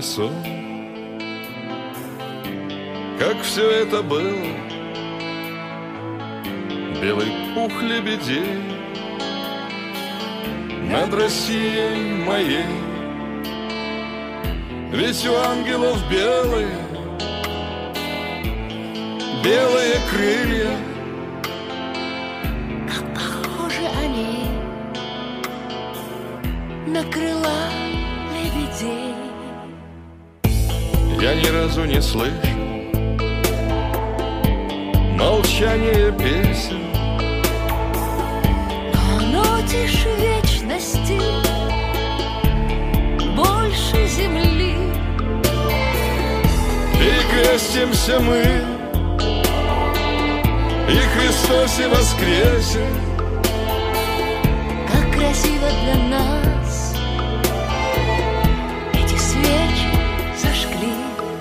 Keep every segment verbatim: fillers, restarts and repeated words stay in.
лесу, как все это было. Белый пух лебедей над Россией моей. Ведь у ангелов белые, белые крылья. Как похожи они на крыла лебедей. Я ни разу не слышу молчание песен, но оно тише вечности, больше земли. И крестимся мы, и Христосе воскресе. Как красиво для нас эти свечи зажгли.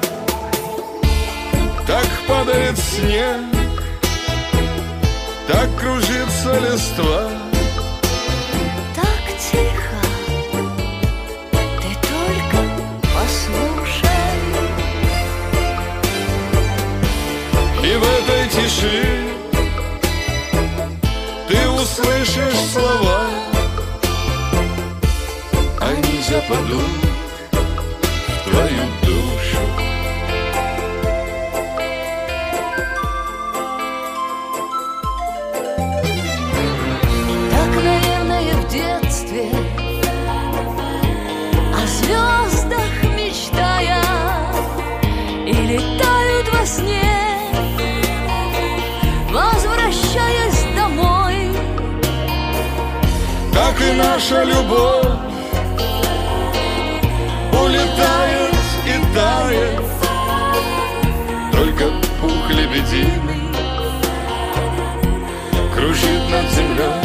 Так падает снег, так кружится листва. Так тихо, ты только послушай. И в этой тиши ты услышишь слова. Они западут в твою душу. Так, наверное, в детстве о звездах мечтая, и летают во сне, возвращаясь домой. Так и наша любовь улетает и тает, только пух лебединый кружит над землей.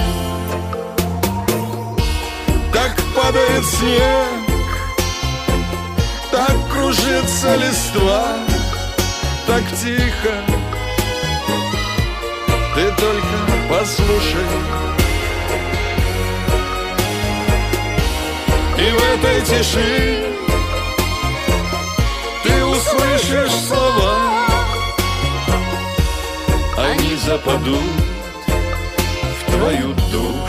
Так падает снег, так кружится листва, так тихо, ты только послушай. И в этой тиши ты услышишь слова. Они западут в твою душу.